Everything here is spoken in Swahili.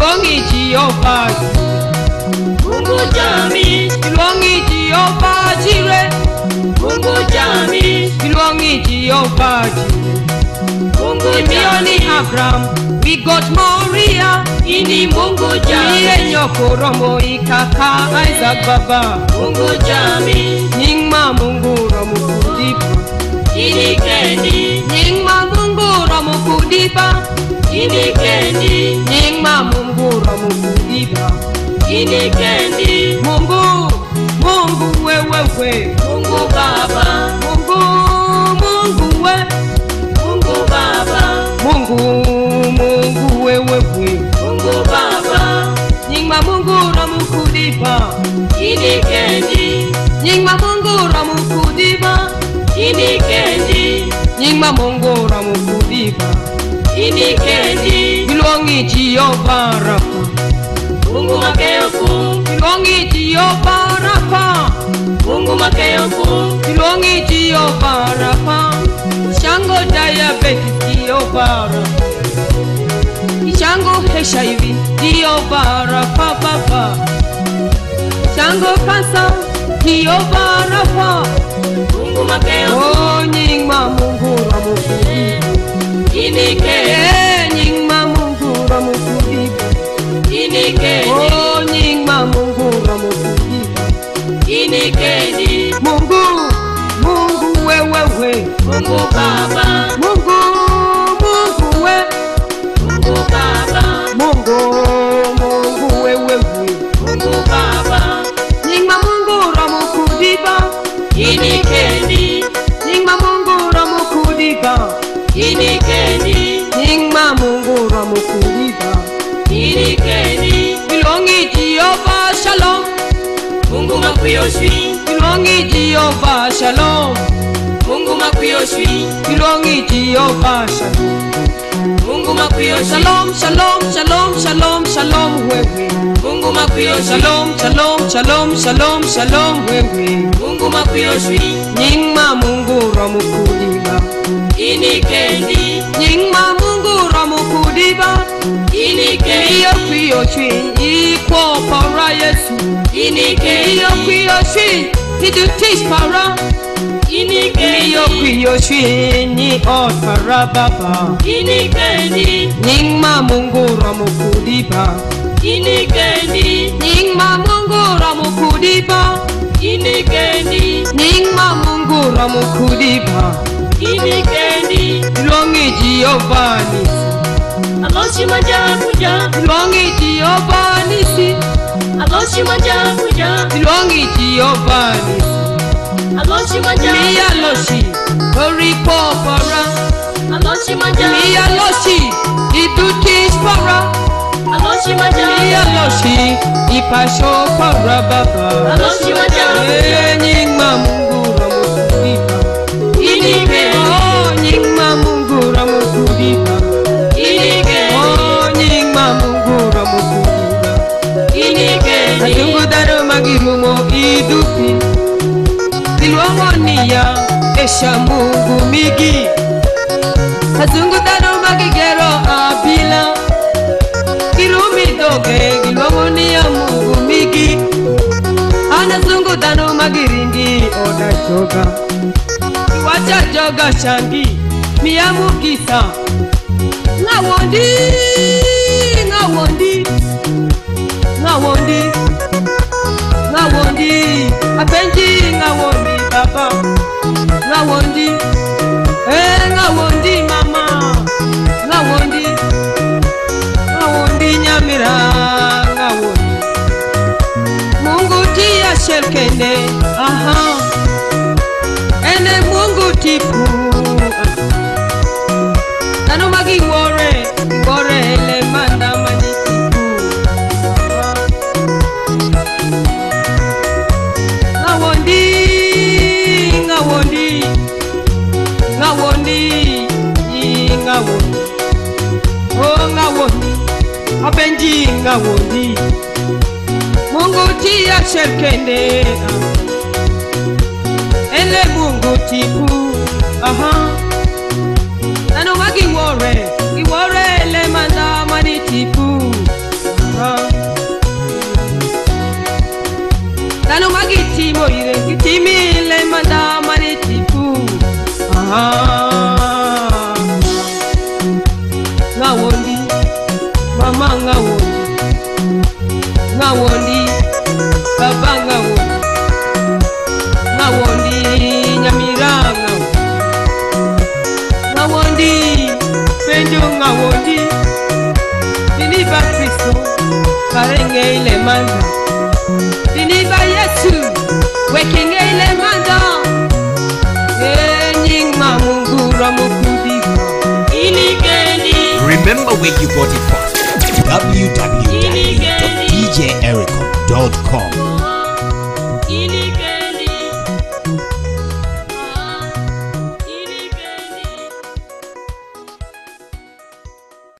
Ilongi Jehovah, Mungu Jami, Ilongi Jehovah Jireh, Mungu Jami, Ilongi Jehovah Jireh. Mungu Imioni Jami, Abraham, we got Moria. ini Mungu Iye Jami, nyoko romo ikaka Isaac baba. Mungu Jami, Nyingma Mungu romo kudipa. ini Kendi, Nyingma Mungu romo kudipa. ini Kendi, Nyingma Mungu romo kudipa. ini Kendi, Mungu, Mungu wewe. Mungu Baba, Mungu, Mungu we. Mungu Baba, Mungu, Mungu wewe. Mungu Baba, Nyingma Mungu romo kudipa. ini Kendi, Nyingma Mungu romo kudipa. ini Kendi, Nyingma Mungu romo kudipa. ini Kendi, Ilongi Jehovah Rafa. Mungu Makeoku, Ilongi Jehovah Rafa. Mungu Makeoku, Ilongi Jehovah Rafa. Shango diabetes Jehovah Rafa. Shango HIV Jehovah Rafa Baba. Shango cancer Jehovah Rafa. Mungu Makeoku, Oh Nyingma Mungu romo kudipa. ini Kendi, Nyingma Mungu romo kudipa. ini Kendi, Oh Nyingma Mungu romo kudipa. ini Kendi, Mungu, Mungu wewe. Mungu Baba, Mungu, Mungu we. Mungu Baba, Mungu, Mungu wewe. Mungu Baba, Nyingma Mungu romo kudipa. ini Kendi, Nyingma Mungu romo kudipa. ini Kendi, Nyingma Mungu romo kudipa. ini Kendi, Ilongi Jehovah Shalom. Mungu Makuyoshi, Ilongi Jehovah Shalom. Mungu Makuyoshi, Ilongi Jehovah Shalom. Mungu Makuyoshi, Shalom, shalom, shalom, shalom, shalom wewe. Mungu Makuyoshi, Shalom, shalom, shalom, shalom, shalom wewe. Mungu Makuyoshi, Nyingma Mungu romo kudipa. ini Kendi, Nyingma Mungu romo kudipa. ini Kendi, Iyo kuyo chwi iko para Yesu. ini Kendi, Iyo kuyo chwi kidu tish para. ini Kendi, Iyo kuyo chwi ni otara baba. ini Kendi, Nyingma Mungu romo kudipa. ini Kendi, Nyingma Mungu romo kudipa. ini Kendi, Nyingma Mungu romo kudipa. ini Kendi, Ilongi Jehovah Nisi. Aloshi Majakuja, Ilongi Jehovah Nisi. Aloshi Majakuja, Ilongi Jehovah Nisi. Aloshi Majakuja, Mia loshi, Oripo para. Aloshi Majakuja, Mia loshi, Idutish para. Aloshi Mia Majakuja, loshi, Ipasho para baba. Aloshi Majakuja, Nyingma Mungu romo kudipa. ini Kendi, Oh Nyingma Mungu romo kudipa. ini Kendi, Oh Nyingma Mungu romo kudipa. ini Kendi, Adungu daro magirumo idupi. Silwango niya esha Mungu migi. Adungu daro magigero abila. Kirumi doge silwango niya Mungu migi. Anazungu daro magiringi oda joga. Wacha joga shangi miyamukisa. Ngawondi, ngawondi, ngawondi, ngawondi, apenji ngawondi baba, ngawondi, ngawondi mama, ngawondi, ngawondi nyamira, ngawondi. Mungu tia shelkende, aha, ene Mungu tipu. Nano magi wore, wore le manda manitipu. Ngawondi, ngawondi, ngawondi, ngawondi. Oh ngawondi, abenji ngawondi. Mungu tia shelkende, ene Mungu tipu, aha. Nano magi wore le manda manitipu. timile manda maritipu ngawondi mama ngawondi baba ngawondi nyamira ngawondi penjo ngawondi biniba Kristo karenge ile manda biniba Yesu wekenge ile manda nyingma Mungu ramukudika iligeni. Remember where you got it from. www.djericom.com